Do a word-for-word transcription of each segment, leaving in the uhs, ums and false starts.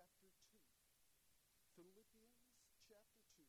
chapter two. Philippians chapter two.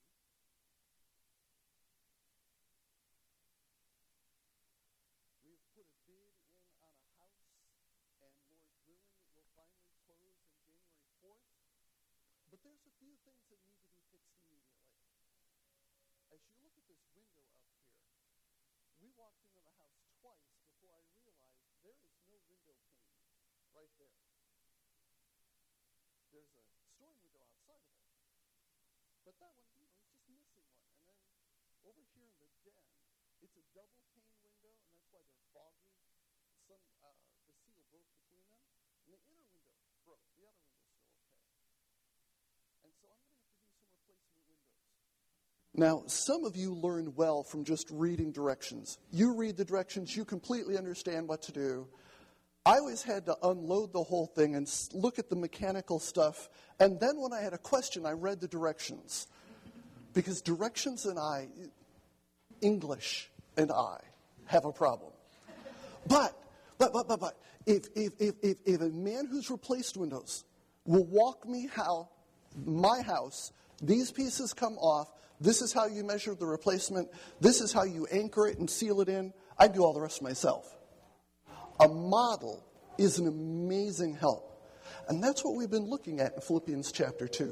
We have put a bid in on a house, and Lord willing, it will finally close on January fourth. But there's a few things that need to be fixed immediately. As you look at this window up here, we walked into the house twice before I realized there is no window pane right there. There's a storm window outside of it. But that one, you know, is just missing one. And then over here in the den, it's a double pane window, and that's why they're foggy. Some, uh, the seal broke between them. And the inner window broke. The outer window's still okay. And so I'm going to have to do some replacement windows. Now, some of you learn well from just reading directions. You read the directions, you completely understand what to do. I always had to unload the whole thing and look at the mechanical stuff. And then when I had a question, I read the directions. Because directions and I, English and I, have a problem. But, but, but, but, but, if, if, if, if, if a man who's replaced windows will walk me how my house, these pieces come off, this is how you measure the replacement, this is how you anchor it and seal it in, I do all the rest myself. A model is an amazing help. And that's what we've been looking at in Philippians chapter two.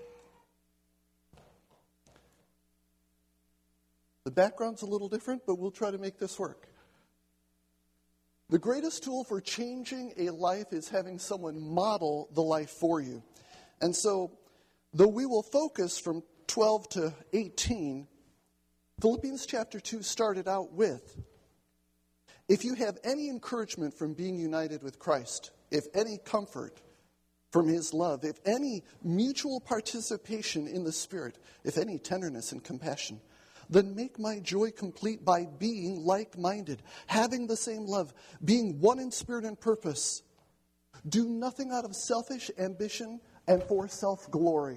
The background's a little different, but we'll try to make this work. The greatest tool for changing a life is having someone model the life for you. And so, though we will focus from twelve to eighteen, Philippians chapter two started out with, if you have any encouragement from being united with Christ, if any comfort from His love, if any mutual participation in the Spirit, if any tenderness and compassion, then make my joy complete by being like-minded, having the same love, being one in spirit and purpose. Do nothing out of selfish ambition and for self-glory.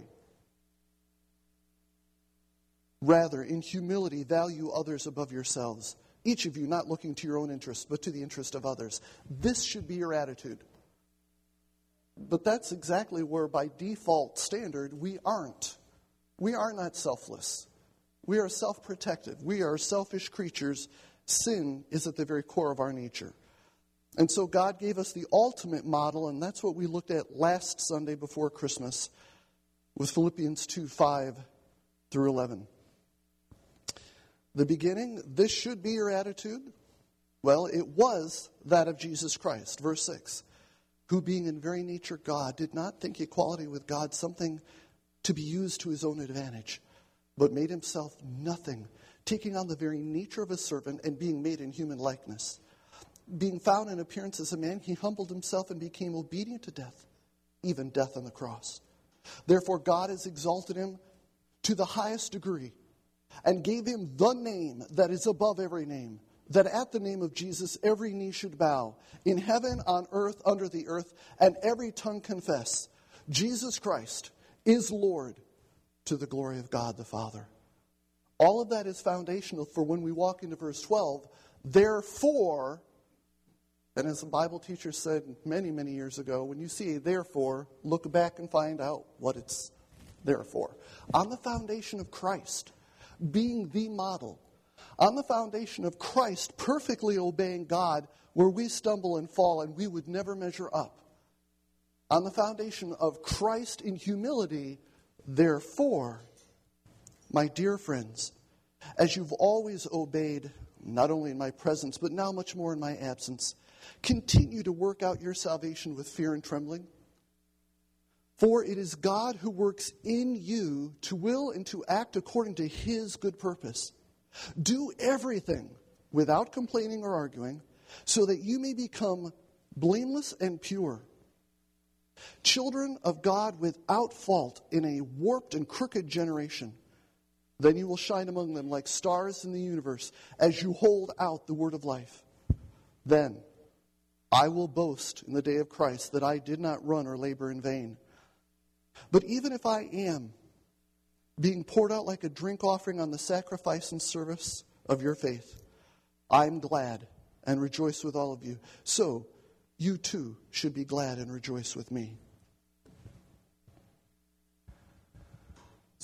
Rather, in humility, value others above yourselves. Each of you not looking to your own interest, but to the interest of others. This should be your attitude. But that's exactly where, by default standard, we aren't. We are not selfless. We are self-protective. We are selfish creatures. Sin is at the very core of our nature. And so God gave us the ultimate model, and that's what we looked at last Sunday before Christmas with Philippians two, five through eleven. The beginning, this should be your attitude. Well, it was that of Jesus Christ. Verse six, who being in very nature God, did not think equality with God something to be used to his own advantage, but made himself nothing, taking on the very nature of a servant and being made in human likeness. Being found in appearance as a man, he humbled himself and became obedient to death, even death on the cross. Therefore God has exalted him to the highest degree and gave him the name that is above every name, that at the name of Jesus every knee should bow, in heaven, on earth, under the earth, and every tongue confess, Jesus Christ is Lord, to the glory of God the Father. All of that is foundational for when we walk into verse twelve. Therefore, and as a Bible teacher said many, many years ago, when you see a therefore, look back and find out what it's there for. On the foundation of Christ being the model, on the foundation of Christ perfectly obeying God where we stumble and fall and we would never measure up, on the foundation of Christ in humility, therefore, my dear friends, as you've always obeyed, not only in my presence, but now much more in my absence, continue to work out your salvation with fear and trembling. For it is God who works in you to will and to act according to his good purpose. Do everything without complaining or arguing, so that you may become blameless and pure, children of God without fault in a warped and crooked generation. Then you will shine among them like stars in the universe as you hold out the word of life. Then I will boast in the day of Christ that I did not run or labor in vain. But even if I am being poured out like a drink offering on the sacrifice and service of your faith, I am glad and rejoice with all of you. So you too should be glad and rejoice with me.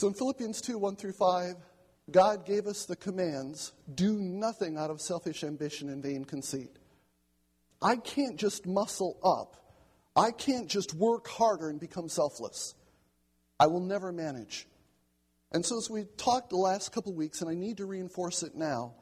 So in Philippians two, one through five, God gave us the commands, do nothing out of selfish ambition and vain conceit. I can't just muscle up. I can't just work harder and become selfless. I will never manage. And so as we talked the last couple of weeks, and I need to reinforce it now,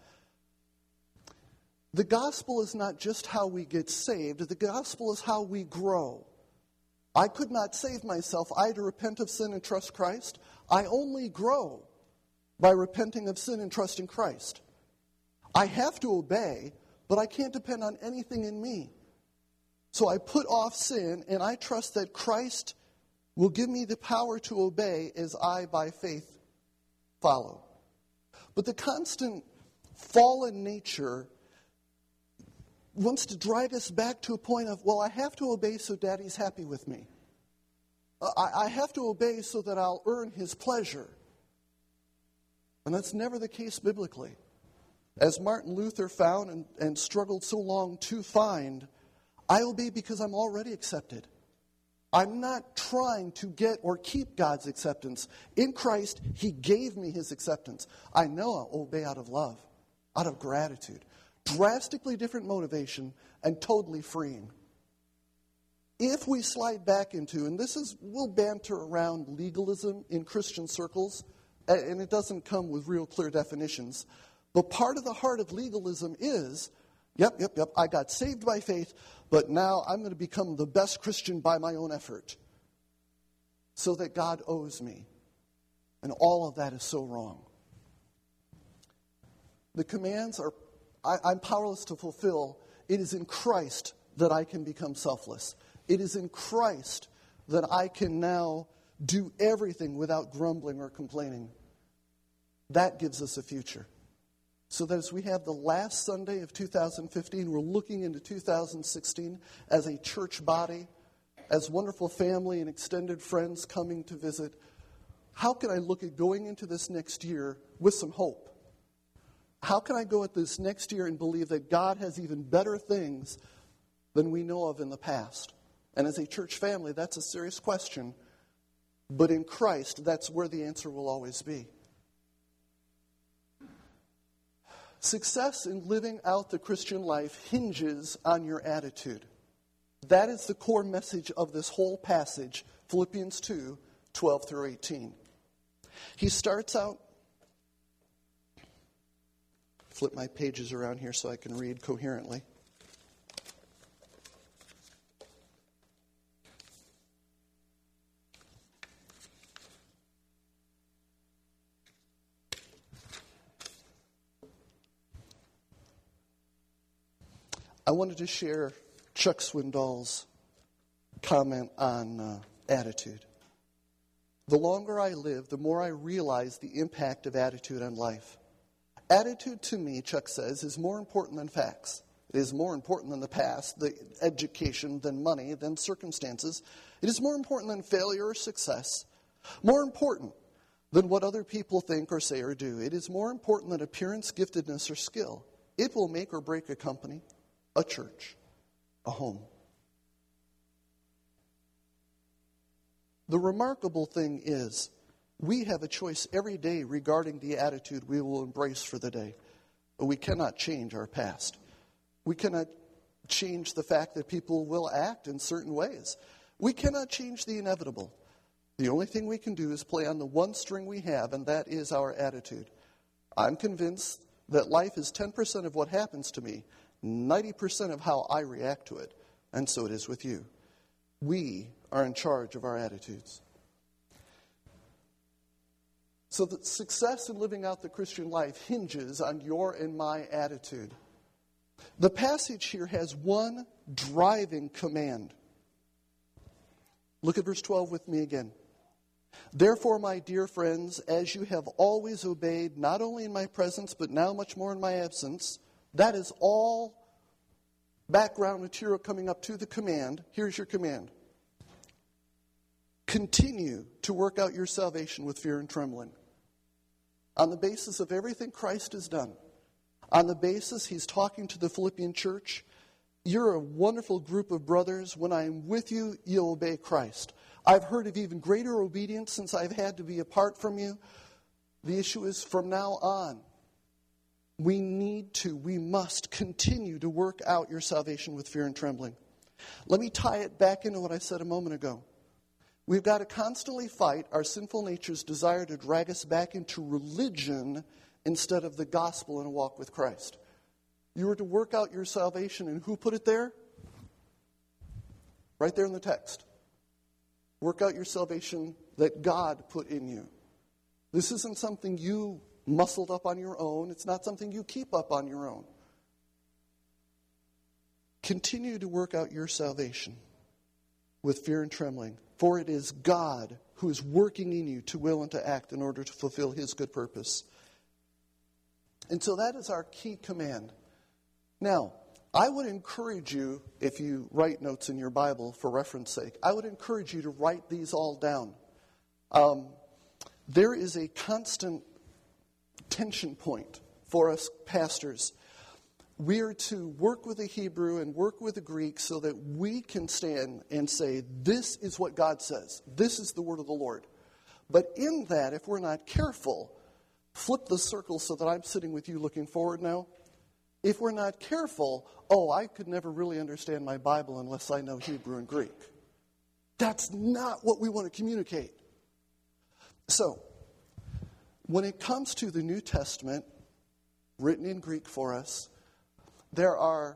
the gospel is not just how we get saved. The gospel is how we grow. I could not save myself. I had to repent of sin and trust Christ. I only grow by repenting of sin and trusting Christ. I have to obey, but I can't depend on anything in me. So I put off sin, and I trust that Christ will give me the power to obey as I, by faith, follow. But the constant fallen nature wants to drag us back to a point of, well, I have to obey so Daddy's happy with me. I, I have to obey so that I'll earn his pleasure. And that's never the case biblically. As Martin Luther found and, and struggled so long to find, I obey because I'm already accepted. I'm not trying to get or keep God's acceptance. In Christ, he gave me his acceptance. I know I'll obey out of love, out of gratitude. Drastically different motivation and totally freeing. If we slide back into, and this is, we'll banter around legalism in Christian circles, and it doesn't come with real clear definitions, but part of the heart of legalism is, yep, yep, yep, I got saved by faith, but now I'm going to become the best Christian by my own effort, so that God owes me. And all of that is so wrong. The commands are I, I'm powerless to fulfill. It is in Christ that I can become selfless. It is in Christ that I can now do everything without grumbling or complaining. That gives us a future. So that as we have the last Sunday of two thousand fifteen, we're looking into two thousand sixteen as a church body, as wonderful family and extended friends coming to visit. How can I look at going into this next year with some hope? How can I go at this next year and believe that God has even better things than we know of in the past? And as a church family, that's a serious question. But in Christ, that's where the answer will always be. Success in living out the Christian life hinges on your attitude. That is the core message of this whole passage, Philippians two, twelve through eighteen. He starts out, flip my pages around here so I can read coherently. I wanted to share Chuck Swindoll's comment on uh, attitude. The longer I live, the more I realize the impact of attitude on life. Attitude to me, Chuck says, is more important than facts. It is more important than the past, the education, than money, than circumstances. It is more important than failure or success. More important than what other people think or say or do. It is more important than appearance, giftedness, or skill. It will make or break a company, a church, a home. The remarkable thing is, we have a choice every day regarding the attitude we will embrace for the day. But we cannot change our past. We cannot change the fact that people will act in certain ways. We cannot change the inevitable. The only thing we can do is play on the one string we have, and that is our attitude. I'm convinced that life is ten percent of what happens to me, ninety percent of how I react to it, and so it is with you. We are in charge of our attitudes. So that success in living out the Christian life hinges on your and my attitude. The passage here has one driving command. Look at verse twelve with me again. Therefore, my dear friends, as you have always obeyed, not only in my presence, but now much more in my absence, that is all background material coming up to the command. Here's your command. Continue to work out your salvation with fear and trembling. On the basis of everything Christ has done, on the basis he's talking to the Philippian church, You're a wonderful group of brothers. When I am with you, you'll obey Christ. I've heard of even greater obedience since I've had to be apart from you. The issue is from now on, we need to, we must continue to work out your salvation with fear and trembling. Let me tie it back into what I said a moment ago. We've got to constantly fight our sinful nature's desire to drag us back into religion instead of the gospel and a walk with Christ. You were to work out your salvation, and who put it there? Right there in the text. Work out your salvation that God put in you. This isn't something you muscled up on your own. It's not something you keep up on your own. Continue to work out your salvation with fear and trembling, for it is God who is working in you to will and to act in order to fulfill his good purpose. And so that is our key command. Now, I would encourage you, if you write notes in your Bible for reference sake, I would encourage you to write these all down. Um, there is a constant tension point for us pastors. We are to work with the Hebrew and work with the Greek so that we can stand and say, this is what God says. This is the word of the Lord. But in that, if we're not careful, flip the circle so that I'm sitting with you looking forward now. If we're not careful, oh, I could never really understand my Bible unless I know Hebrew and Greek. That's not what we want to communicate. So, when it comes to the New Testament, written in Greek for us, there are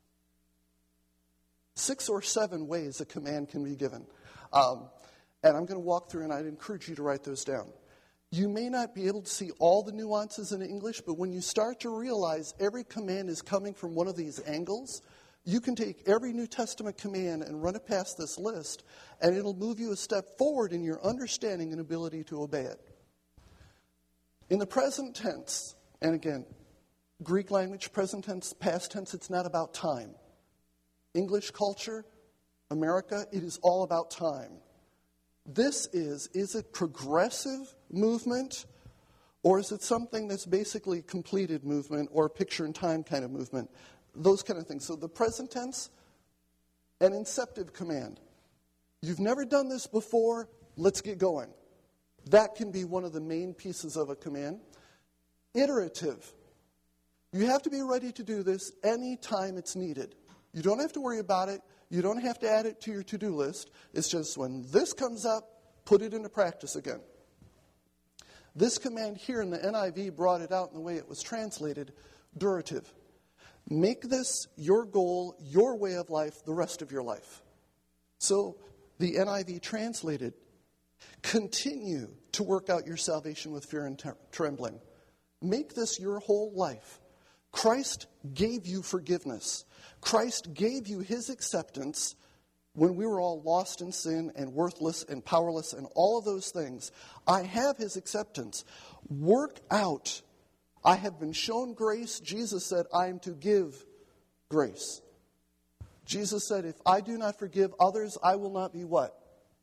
six or seven ways a command can be given. Um, and I'm going to walk through, and I'd encourage you to write those down. You may not be able to see all the nuances in English, but when you start to realize every command is coming from one of these angles, you can take every New Testament command and run it past this list, and it'll move you a step forward in your understanding and ability to obey it. In the present tense, and again, Greek language, present tense, past tense, it's not about time. English culture, America, it is all about time. This is, is it progressive movement, or is it something that's basically completed movement or picture in time kind of movement? Those kind of things. So the present tense, an inceptive command. You've never done this before, let's get going. That can be one of the main pieces of a command. Iterative. You have to be ready to do this anytime it's needed. You don't have to worry about it. You don't have to add it to your to-do list. It's just when this comes up, put it into practice again. This command here in the N I V brought it out in the way it was translated, durative. Make this your goal, your way of life, the rest of your life. So the N I V translated, continue to work out your salvation with fear and trembling. Make this your whole life. Christ gave you forgiveness. Christ gave you his acceptance when we were all lost in sin and worthless and powerless and all of those things. I have his acceptance. Work out. I have been shown grace. Jesus said, I am to give grace. Jesus said, if I do not forgive others, I will not be what?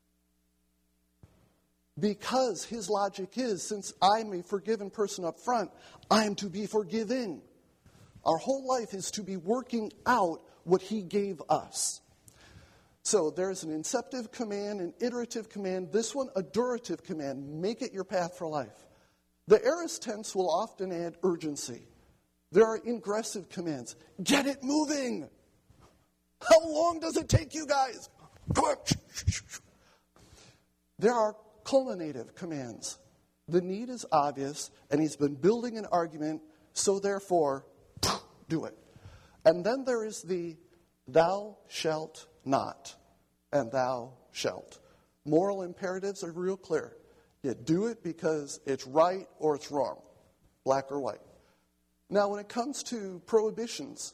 Because his logic is, since I'm a forgiven person up front, I am to be forgiving. Our whole life is to be working out what he gave us. So there's an inceptive command, an iterative command. This one, a durative command. Make it your path for life. The aorist tense will often add urgency. There are ingressive commands. Get it moving. How long does it take you guys? Come on. There are culminative commands. The need is obvious, and he's been building an argument, so therefore, do it. And then there is the thou shalt not, and thou shalt. Moral imperatives are real clear. You do it because it's right or it's wrong, black or white. Now, when it comes to prohibitions,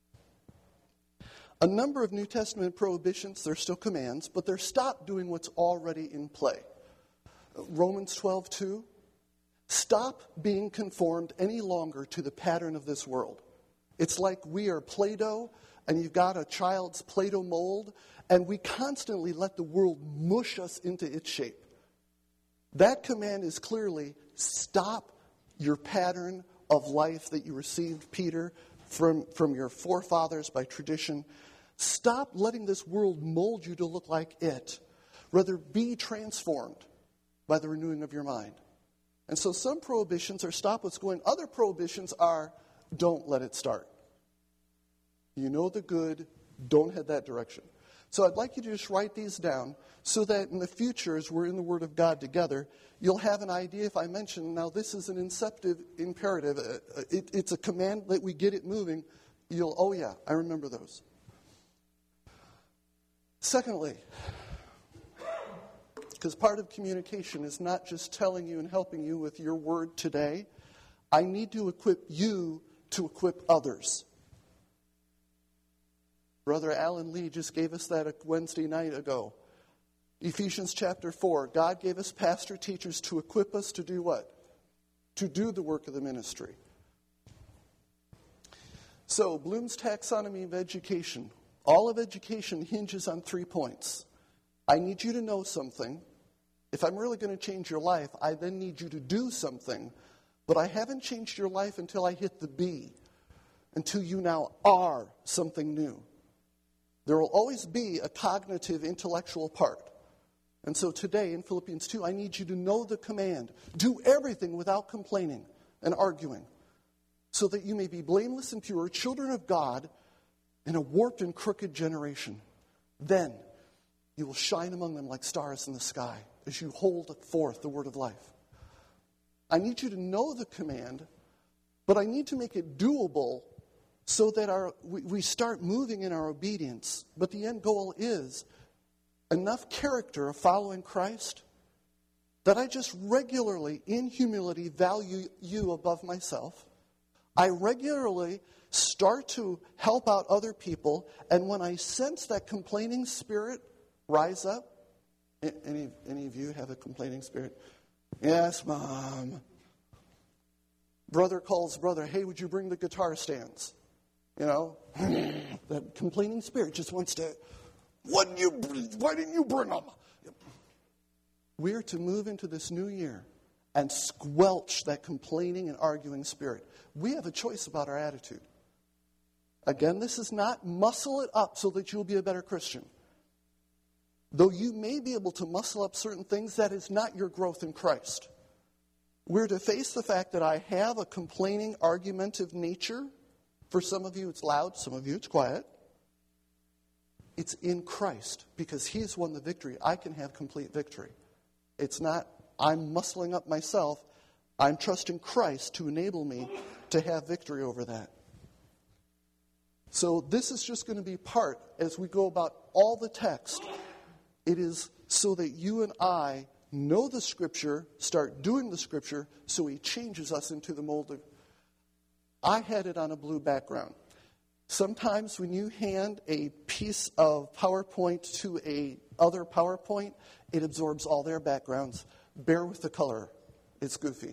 a number of New Testament prohibitions, they're still commands, but they're stop doing what's already in play. Romans twelve two, stop being conformed any longer to the pattern of this world. It's like we are Play-Doh, and you've got a child's Play-Doh mold, and we constantly let the world mush us into its shape. That command is clearly stop your pattern of life that you received, Peter, from, from your forefathers by tradition. Stop letting this world mold you to look like it. Rather, be transformed by the renewing of your mind. And so some prohibitions are stop what's going. Other prohibitions are don't let it start. You know the good, don't head that direction. So I'd like you to just write these down so that in the future, as we're in the Word of God together, you'll have an idea. If I mention, now this is an inceptive imperative, uh, it, it's a command that we get it moving, you'll, oh yeah, I remember those. Secondly, because part of communication is not just telling you and helping you with your word today, I need to equip you to equip others. Brother Alan Lee just gave us that a Wednesday night ago. Ephesians chapter four, God gave us pastor teachers to equip us to do what? To do the work of the ministry. So, Bloom's taxonomy of education. All of education hinges on three points. I need you to know something. If I'm really going to change your life, I then need you to do something. But I haven't changed your life until I hit the B, until you now are something new. There will always be a cognitive, intellectual part. And so today in Philippians two, I need you to know the command. Do everything without complaining and arguing, so that you may be blameless and pure, children of God in a warped and crooked generation. Then you will shine among them like stars in the sky as you hold forth the word of life. I need you to know the command, but I need to make it doable so that our we, we start moving in our obedience. But the end goal is enough character of following Christ that I just regularly, in humility, value you above myself. I regularly start to help out other people, and when I sense that complaining spirit rise up, any, any of you have a complaining spirit? Yes, Mom. Brother calls brother, hey, would you bring the guitar stands? You know, that complaining spirit just wants to, why didn't you, why didn't you bring them? We're to move into this new year and squelch that complaining and arguing spirit. We have a choice about our attitude. Again, this is not muscle it up so that you'll be a better Christian. Though you may be able to muscle up certain things, that is not your growth in Christ. We're to face the fact that I have a complaining, argumentative nature. For some of you it's loud, some of you it's quiet. It's in Christ, because He's won the victory. I can have complete victory. It's not, I'm muscling up myself. I'm trusting Christ to enable me to have victory over that. So this is just going to be part, as we go about all the text, it is so that you and I know the Scripture, start doing the Scripture, so He changes us into the mold of. I had it on a blue background. Sometimes when you hand a piece of PowerPoint to a other PowerPoint, it absorbs all their backgrounds. Bear with the color. It's goofy.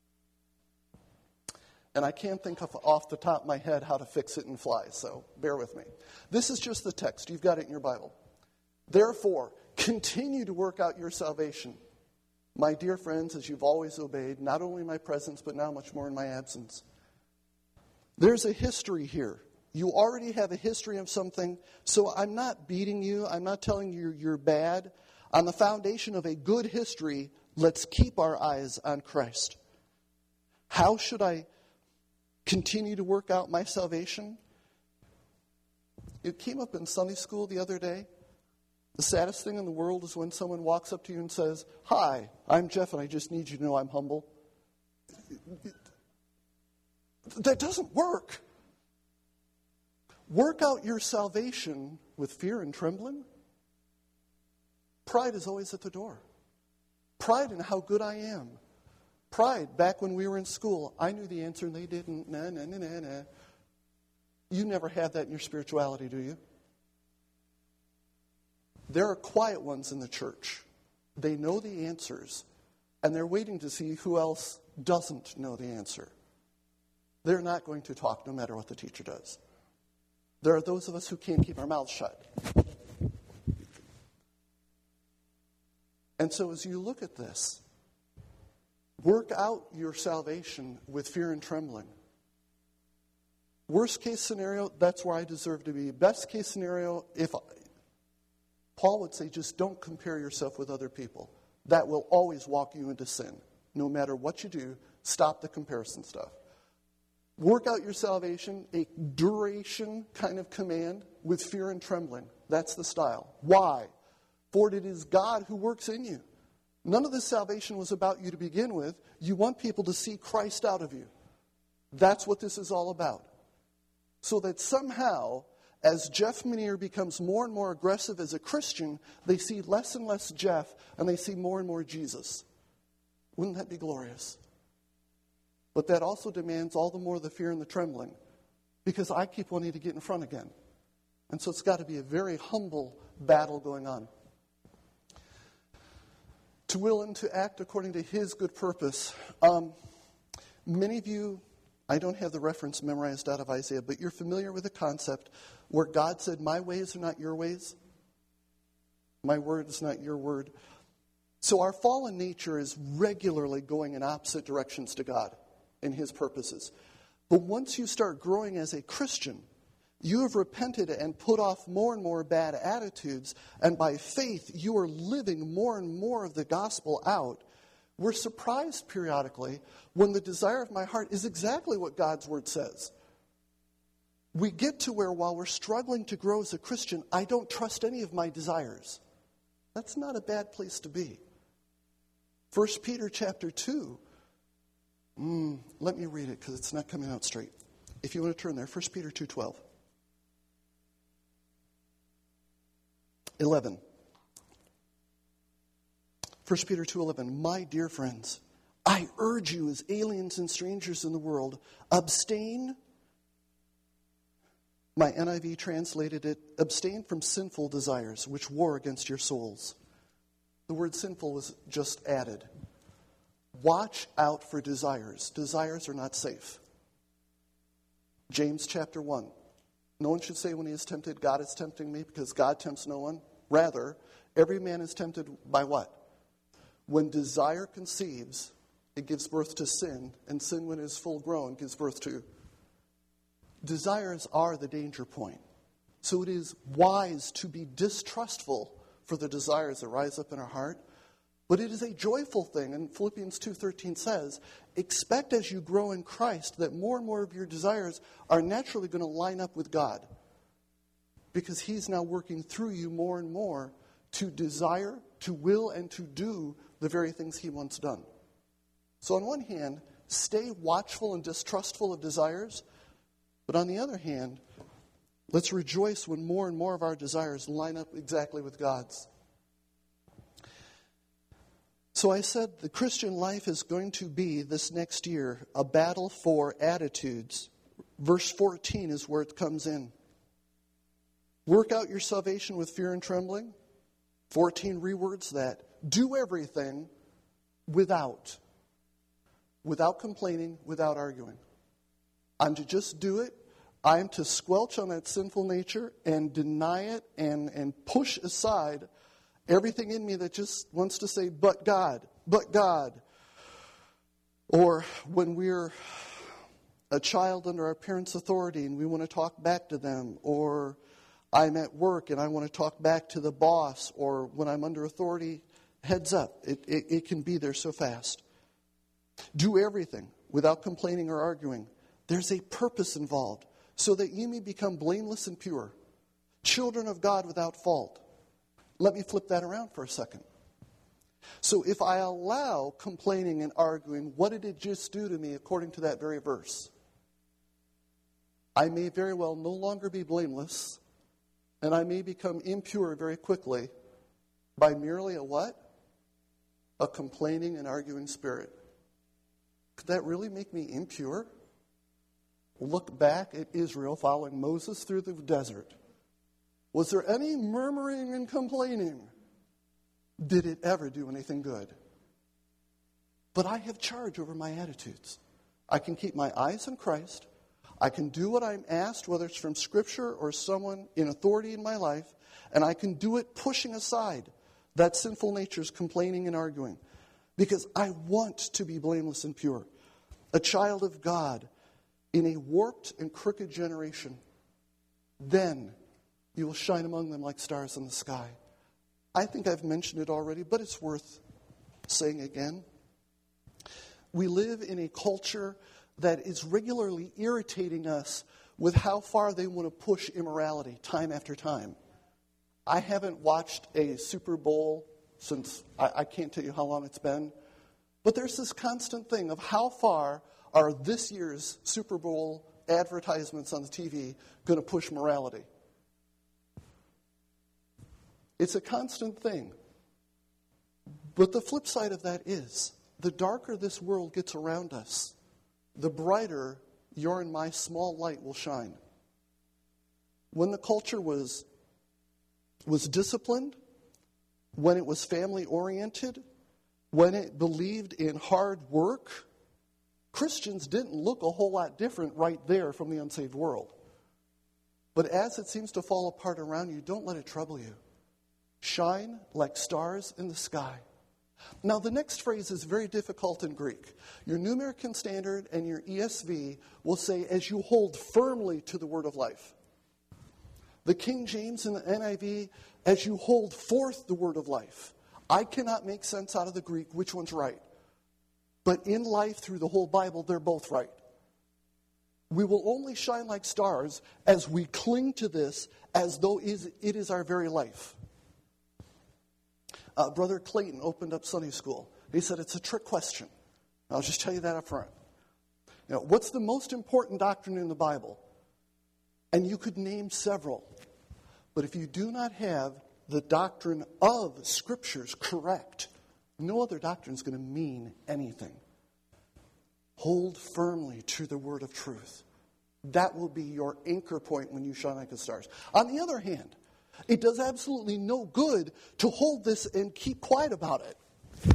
And I can't think of off the top of my head how to fix it in Fly, so bear with me. This is just the text. You've got it in your Bible. Therefore, continue to work out your salvation. My dear friends, as you've always obeyed, not only in my presence, but now much more in my absence. There's a history here. You already have a history of something, so I'm not beating you. I'm not telling you you're bad. On the foundation of a good history, let's keep our eyes on Christ. How should I continue to work out my salvation? It came up in Sunday school the other day. The saddest thing in the world is when someone walks up to you and says, "Hi, I'm Jeff, and I just need you to know I'm humble." That doesn't work. Work out your salvation with fear and trembling. Pride is always at the door. Pride in how good I am. Pride, back when we were in school, I knew the answer and they didn't. Nah, nah, nah, nah, nah. You never had that in your spirituality, do you? There are quiet ones in the church. They know the answers, and they're waiting to see who else doesn't know the answer. They're not going to talk no matter what the teacher does. There are those of us who can't keep our mouths shut. And so as you look at this, work out your salvation with fear and trembling. Worst case scenario, that's where I deserve to be. Best case scenario, if I, Paul would say, just don't compare yourself with other people. That will always walk you into sin. No matter what you do, stop the comparison stuff. Work out your salvation, a duration kind of command with fear and trembling. That's the style. Why? For it is God who works in you. None of this salvation was about you to begin with. You want people to see Christ out of you. That's what this is all about. So that somehow, as Jeff Menier becomes more and more aggressive as a Christian, they see less and less Jeff, and they see more and more Jesus. Wouldn't that be glorious? But that also demands all the more the fear and the trembling, because I keep wanting to get in front again. And so it's got to be a very humble battle going on. To will and to act according to his good purpose. Um, many of you, I don't have the reference memorized out of Isaiah, but you're familiar with the concept where God said, my ways are not your ways. My word is not your word. So our fallen nature is regularly going in opposite directions to God and his purposes. But once you start growing as a Christian, you have repented and put off more and more bad attitudes, and by faith you are living more and more of the gospel out. We're surprised periodically when the desire of my heart is exactly what God's word says. We get to where while we're struggling to grow as a Christian, I don't trust any of my desires. That's not a bad place to be. First Peter chapter two. Mm, let me read it because it's not coming out straight. If you want to turn there, First Peter two twelve. eleven. First Peter two eleven. My dear friends, I urge you as aliens and strangers in the world, abstain. My N I V translated it, abstain from sinful desires which war against your souls. The word sinful was just added. Watch out for desires. Desires are not safe. James chapter one. No one should say when he is tempted, God is tempting me, because God tempts no one. Rather, every man is tempted by what? When desire conceives, it gives birth to sin, and sin, when it is full grown, gives birth to. Desires are the danger point. So it is wise to be distrustful for the desires that rise up in our heart. But it is a joyful thing, and Philippians two thirteen says, expect as you grow in Christ that more and more of your desires are naturally going to line up with God. Because he's now working through you more and more to desire, to will, and to do the very things he wants done. So on one hand, stay watchful and distrustful of desires. But on the other hand, let's rejoice when more and more of our desires line up exactly with God's. So I said the Christian life is going to be, this next year, a battle for attitudes. Verse fourteen is where it comes in. Work out your salvation with fear and trembling. fourteen rewords that. Do everything without. Without complaining, without arguing. I'm to just do it. I'm to squelch on that sinful nature and deny it and, and push aside everything in me that just wants to say, but God, but God. Or when we're a child under our parents' authority and we want to talk back to them. Or I'm at work and I want to talk back to the boss. Or when I'm under authority, heads up. It, it, it can be there so fast. Do everything without complaining or arguing. There's a purpose involved so that you may become blameless and pure. Children of God without fault. Let me flip that around for a second. So if I allow complaining and arguing, what did it just do to me according to that very verse? I may very well no longer be blameless, and I may become impure very quickly by merely a what? A complaining and arguing spirit. Could that really make me impure? Look back at Israel following Moses through the desert. Was there any murmuring and complaining? Did it ever do anything good? But I have charge over my attitudes. I can keep my eyes on Christ. I can do what I'm asked, whether it's from Scripture or someone in authority in my life, and I can do it pushing aside that sinful nature's complaining and arguing, because I want to be blameless and pure. A child of God in a warped and crooked generation, then you will shine among them like stars in the sky. I think I've mentioned it already, but it's worth saying again. We live in a culture that is regularly irritating us with how far they want to push immorality time after time. I haven't watched a Super Bowl since, I, I can't tell you how long it's been, but there's this constant thing of how far are this year's Super Bowl advertisements on the T V going to push morality. It's a constant thing. But the flip side of that is, the darker this world gets around us, the brighter your and my small light will shine. When the culture was, was disciplined, when it was family-oriented, when it believed in hard work, Christians didn't look a whole lot different right there from the unsaved world. But as it seems to fall apart around you, don't let it trouble you. Shine like stars in the sky. Now, the next phrase is very difficult in Greek. Your New American Standard and your E S V will say, as you hold firmly to the word of life. The King James and the N I V, as you hold forth the word of life. I cannot make sense out of the Greek which one's right. But in life, through the whole Bible, they're both right. We will only shine like stars as we cling to this as though it is our very life. Uh, Brother Clayton opened up Sunday school. He said it's a trick question. I'll just tell you that up front. You know, what's the most important doctrine in the Bible? And you could name several. But if you do not have the doctrine of Scriptures correct, no other doctrine is going to mean anything. Hold firmly to the word of truth. That will be your anchor point when you shine like the stars. On the other hand, it does absolutely no good to hold this and keep quiet about it.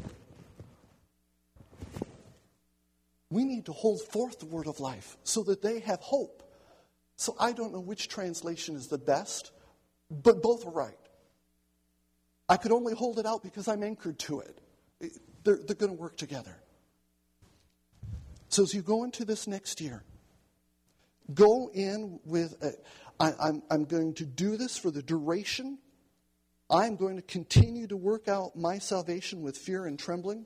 We need to hold forth the word of life so that they have hope. So I don't know which translation is the best, but both are right. I could only hold it out because I'm anchored to it. They're, they're going to work together. So as you go into this next year, go in with, a, I, I'm, I'm going to do this for the duration. I'm going to continue to work out my salvation with fear and trembling.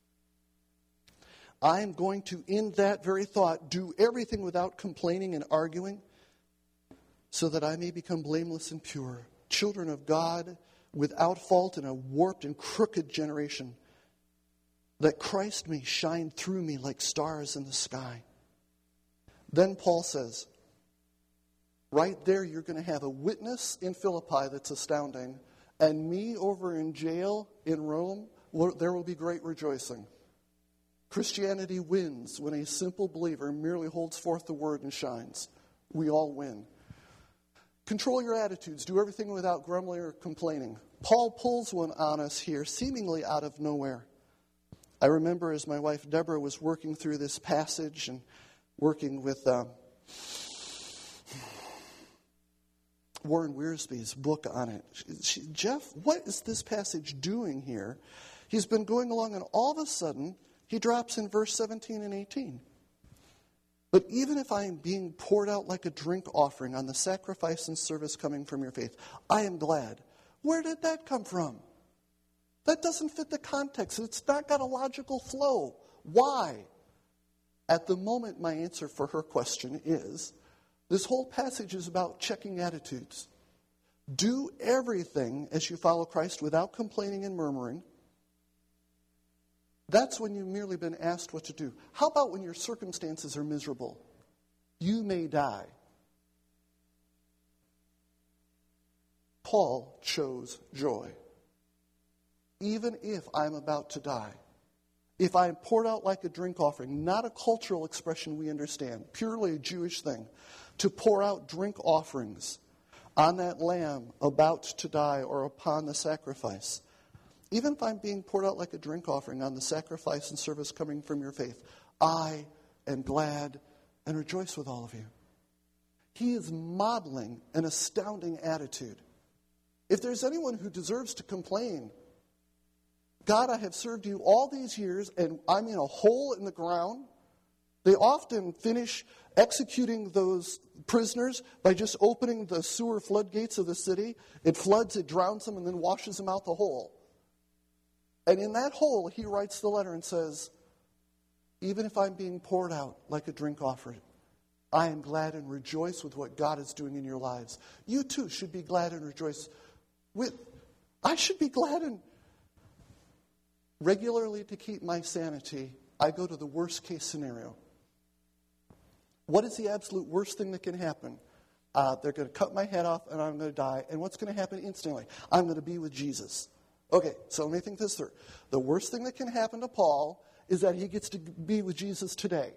I'm going to, in that very thought, do everything without complaining and arguing so that I may become blameless and pure, children of God without fault in a warped and crooked generation, that Christ may shine through me like stars in the sky. Then Paul says, right there you're going to have a witness in Philippi that's astounding, and me over in jail in Rome, there will be great rejoicing. Christianity wins when a simple believer merely holds forth the word and shines. We all win. Control your attitudes. Do everything without grumbling or complaining. Paul pulls one on us here, seemingly out of nowhere. I remember as my wife Deborah was working through this passage and working with uh, Warren Wiersbe's book on it. She, she, Jeff, what is this passage doing here? He's been going along, and all of a sudden, he drops in verse seventeen and eighteen. But even if I am being poured out like a drink offering on the sacrifice and service coming from your faith, I am glad. Where did that come from? That doesn't fit the context. It's not got a logical flow. Why? At the moment, my answer for her question is, this whole passage is about checking attitudes. Do everything as you follow Christ without complaining and murmuring. That's when you've merely been asked what to do. How about when your circumstances are miserable? You may die. Paul chose joy. Even if I'm about to die, if I'm poured out like a drink offering, not a cultural expression we understand, purely a Jewish thing, to pour out drink offerings on that lamb about to die or upon the sacrifice. Even if I'm being poured out like a drink offering on the sacrifice and service coming from your faith, I am glad and rejoice with all of you. He is modeling an astounding attitude. If there's anyone who deserves to complain, God, I have served you all these years, and I'm in a hole in the ground. They often finish executing those prisoners by just opening the sewer floodgates of the city. It floods, it drowns them, and then washes them out the hole. And in that hole, he writes the letter and says, even if I'm being poured out like a drink offering, I am glad and rejoice with what God is doing in your lives. You too should be glad and rejoice with, I should be glad and regularly to keep my sanity, I go to the worst case scenario. What is the absolute worst thing that can happen? Uh, they're going to cut my head off and I'm going to die. And what's going to happen instantly? I'm going to be with Jesus. Okay, so let me think this through. The worst thing that can happen to Paul is that he gets to be with Jesus today.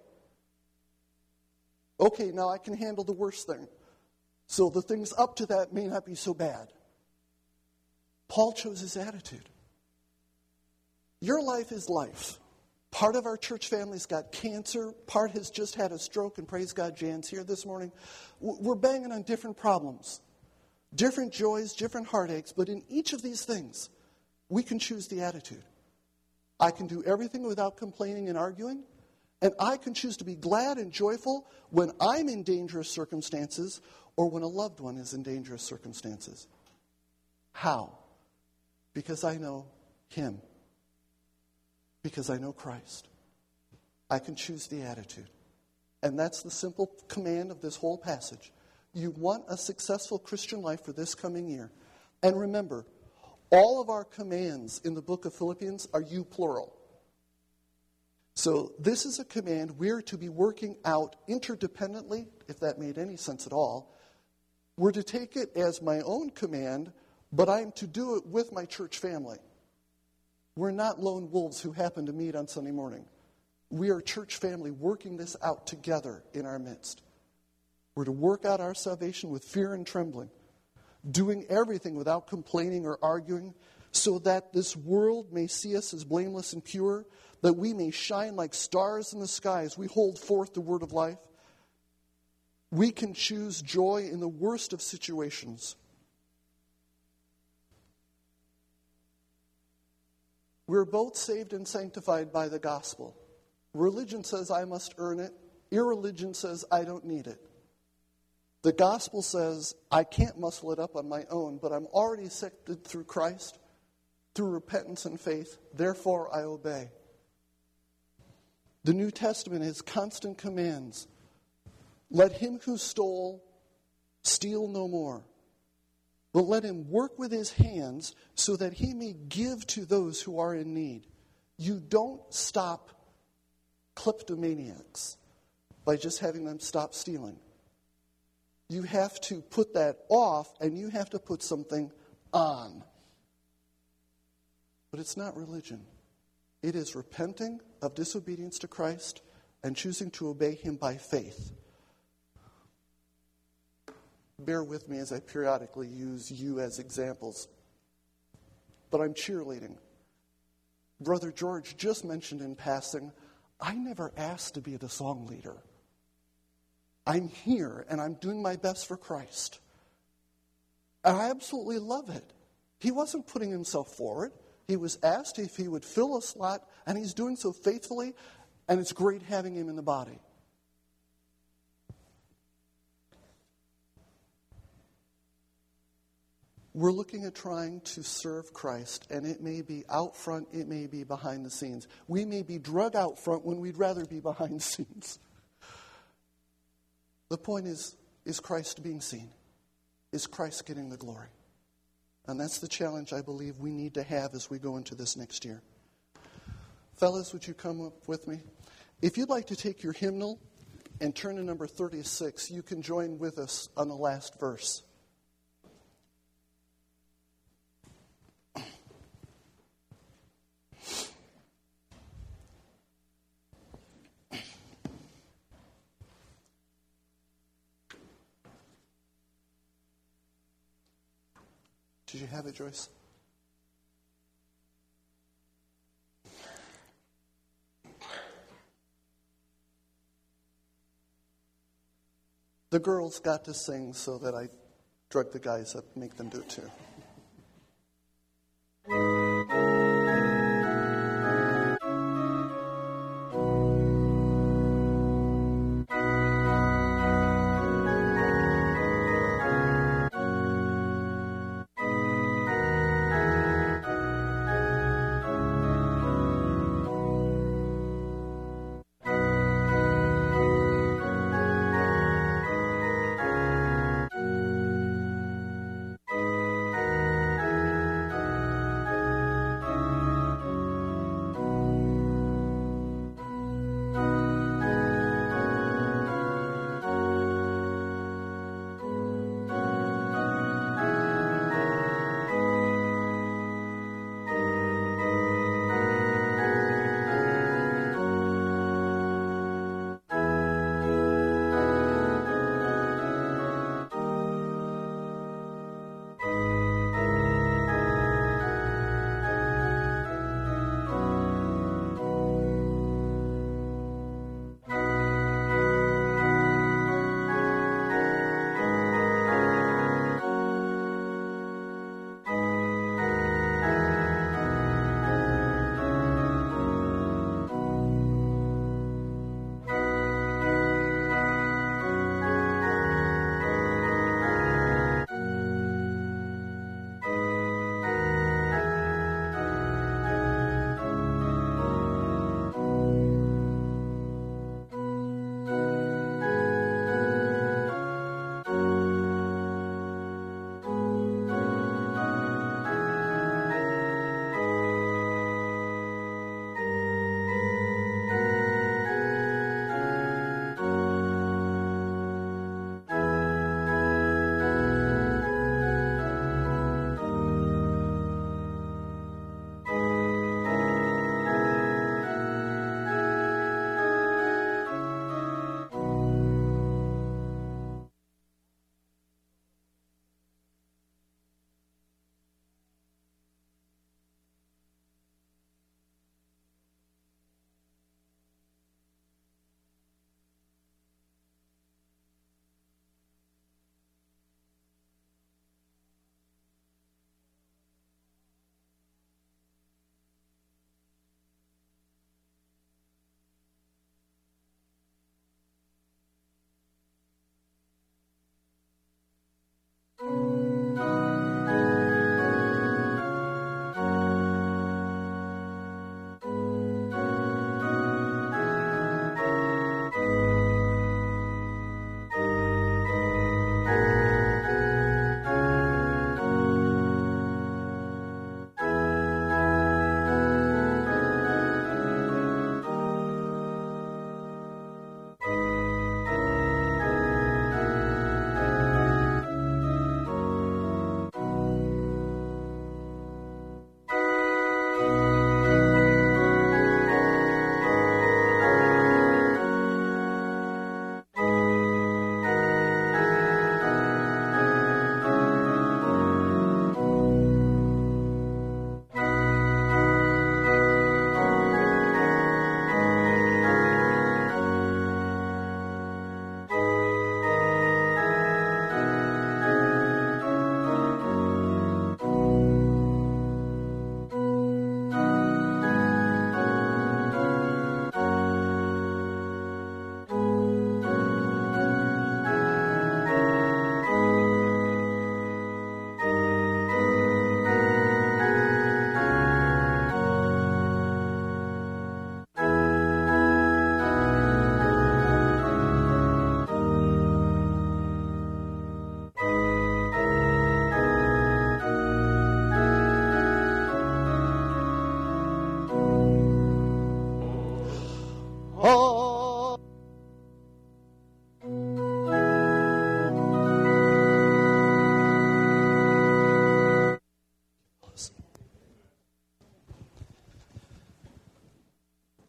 Okay, now I can handle the worst thing. So the things up to that may not be so bad. Paul chose his attitude. Your life is life. Part of our church family's got cancer. Part has just had a stroke, and praise God, Jan's here this morning. We're banging on different problems, different joys, different heartaches, but in each of these things, we can choose the attitude. I can do everything without complaining and arguing, and I can choose to be glad and joyful when I'm in dangerous circumstances or when a loved one is in dangerous circumstances. How? Because I know Him. Because I know Christ. I can choose the attitude. And that's the simple command of this whole passage. You want a successful Christian life for this coming year. And remember, all of our commands in the book of Philippians are you plural. So this is a command we're to be working out interdependently, if that made any sense at all. We're to take it as my own command, but I'm to do it with my church family. We're not lone wolves who happen to meet on Sunday morning. We are a church family working this out together in our midst. We're to work out our salvation with fear and trembling, doing everything without complaining or arguing, so that this world may see us as blameless and pure, that we may shine like stars in the sky as we hold forth the word of life. We can choose joy in the worst of situations. We're both saved and sanctified by the gospel. Religion says I must earn it. Irreligion says I don't need it. The gospel says I can't muscle it up on my own, but I'm already accepted through Christ, through repentance and faith. Therefore, I obey. The New Testament has constant commands. Let him who stole steal no more, but let him work with his hands so that he may give to those who are in need. You don't stop kleptomaniacs by just having them stop stealing. You have to put that off, and you have to put something on. But it's not religion. It is repenting of disobedience to Christ and choosing to obey him by faith. Bear with me as I periodically use you as examples. But I'm cheerleading. Brother George just mentioned in passing, I never asked to be the song leader. I'm here and I'm doing my best for Christ. And I absolutely love it. He wasn't putting himself forward. He was asked if he would fill a slot, and he's doing so faithfully, and it's great having him in the body. We're looking at trying to serve Christ, and it may be out front, it may be behind the scenes. We may be drug out front when we'd rather be behind the scenes. The point is, is Christ being seen? Is Christ getting the glory? And that's the challenge I believe we need to have as we go into this next year. Fellas, would you come up with me? If you'd like to take your hymnal and turn to number thirty-six, you can join with us on the last verse. Did you have it, Joyce? The girls got to sing, so that I drug the guys up, make them do it too.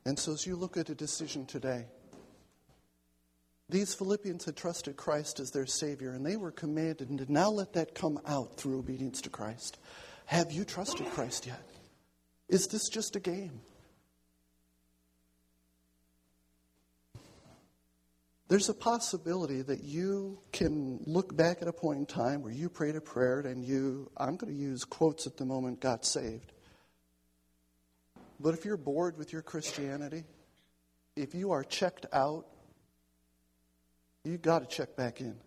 And so as you look at a decision today, these Philippians had trusted Christ as their Savior, and they were commanded to now let that come out through obedience to Christ. Have you trusted Christ yet? Is this just a game? There's a possibility that you can look back at a point in time where you prayed a prayer and you, I'm going to use quotes at the moment, got saved. But if you're bored with your Christianity, if you are checked out, you've got to check back in.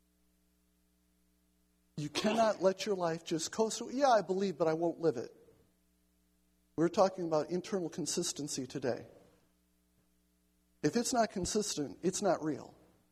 You cannot let your life just coast. Yeah, I believe, but I won't live it. We're talking about internal consistency today. If it's not consistent, it's not real.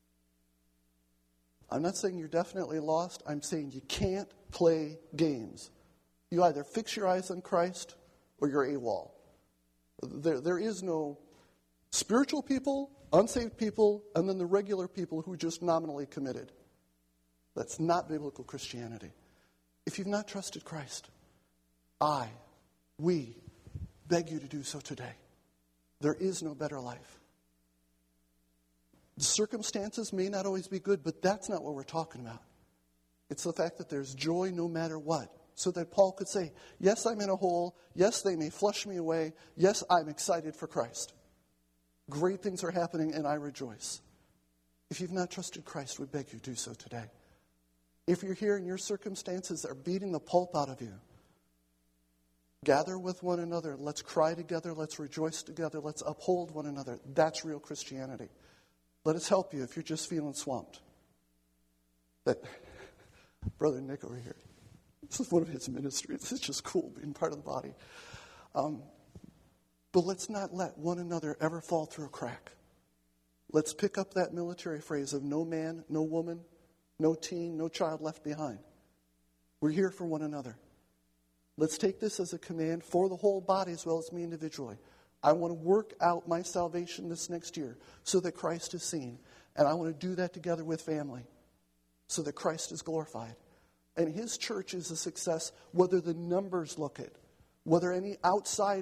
I'm not saying you're definitely lost. I'm saying you can't play games. You either fix your eyes on Christ or you're AWOL. There, there is no spiritual people, unsaved people, and then the regular people who are just nominally committed. That's not biblical Christianity. If you've not trusted Christ, I, we, beg you to do so today. There is no better life. The circumstances may not always be good, but that's not what we're talking about. It's the fact that there's joy no matter what. So that Paul could say, yes, I'm in a hole. Yes, they may flush me away. Yes, I'm excited for Christ. Great things are happening, and I rejoice. If you've not trusted Christ, we beg you do so today. If you're here and your circumstances are beating the pulp out of you, gather with one another. Let's cry together. Let's rejoice together. Let's uphold one another. That's real Christianity. Let us help you if you're just feeling swamped. That Brother Nick over here, this is one of his ministries. It's just cool being part of the body. Um, but let's not let one another ever fall through a crack. Let's pick up that military phrase of no man, no woman, no teen, no child left behind. We're here for one another. Let's take this as a command for the whole body as well as me individually. I want to work out my salvation this next year so that Christ is seen. And I want to do that together with family so that Christ is glorified. And his church is a success whether the numbers look it, whether any outside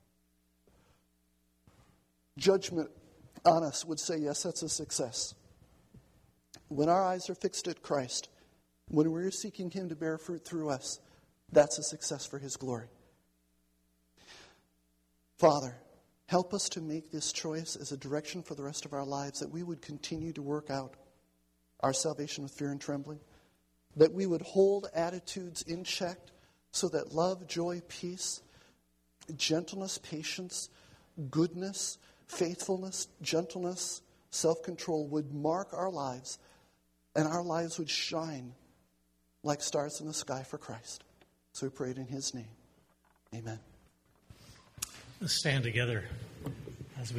judgment on us would say, yes, that's a success. When our eyes are fixed at Christ, when we're seeking him to bear fruit through us, that's a success for his glory. Father, help us to make this choice as a direction for the rest of our lives, that we would continue to work out our salvation with fear and trembling, that we would hold attitudes in check so that love, joy, peace, gentleness, patience, goodness, faithfulness, gentleness, self-control would mark our lives, and our lives would shine like stars in the sky for Christ. So we pray it in his name. Amen. Let's stand together.